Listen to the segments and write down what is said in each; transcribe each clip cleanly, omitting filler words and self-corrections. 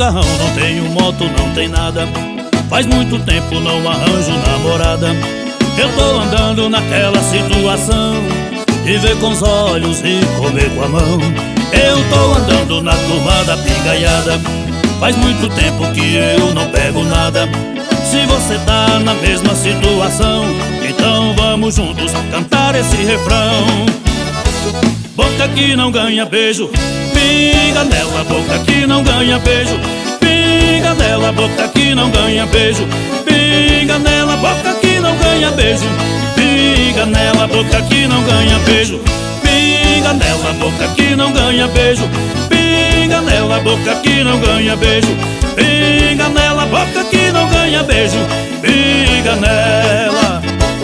carrão, não tenho moto, não tem nada. Faz muito tempo não arranjo namorada. Eu tô andando naquela situação de ver com os olhos e comer com a mão. Eu tô andando na turma da pingaiada. Faz muito tempo que eu não pego nada. Se você tá na mesma situação, então vamos juntos cantar esse refrão. Boca que não ganha beijo, pinga nela. Boca que não ganha beijo, pinga nela. Boca que não ganha beijo, pinga nela. Boca que não ganha beijo, pinga nela. Boca que não ganha beijo, pinga nela. Boca que não ganha beijo, pinga nela. Boca que não ganha beijo, pinga nela. Boca que não ganha beijo, pinga nela.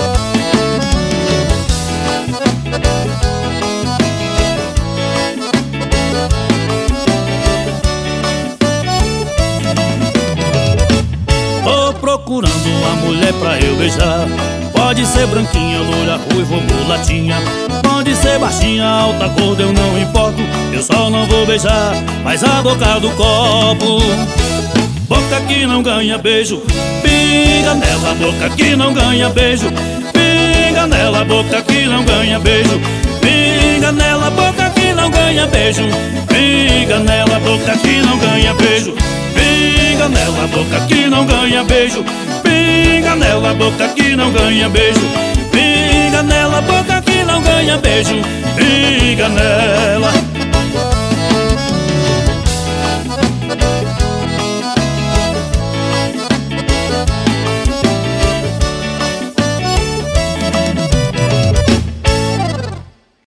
Tô procurando uma mulher pra eu beijar. Pode ser branquinha, loura, ruiva ou mulatinha. Pode ser baixinha, alta, gorda, eu não importo. Eu só não vou beijar mais a boca do copo. Boca que não ganha beijo, pinga nela. Boca que não ganha beijo, pinga nela. Boca que não ganha beijo, pinga nela. Boca que não ganha beijo, pinga nela. Boca que não ganha beijo, pinga nela. Boca que não ganha beijo, pinga nela. Boca que não ganha beijo, pinga nela. Boca que não ganha beijo, pinga nela.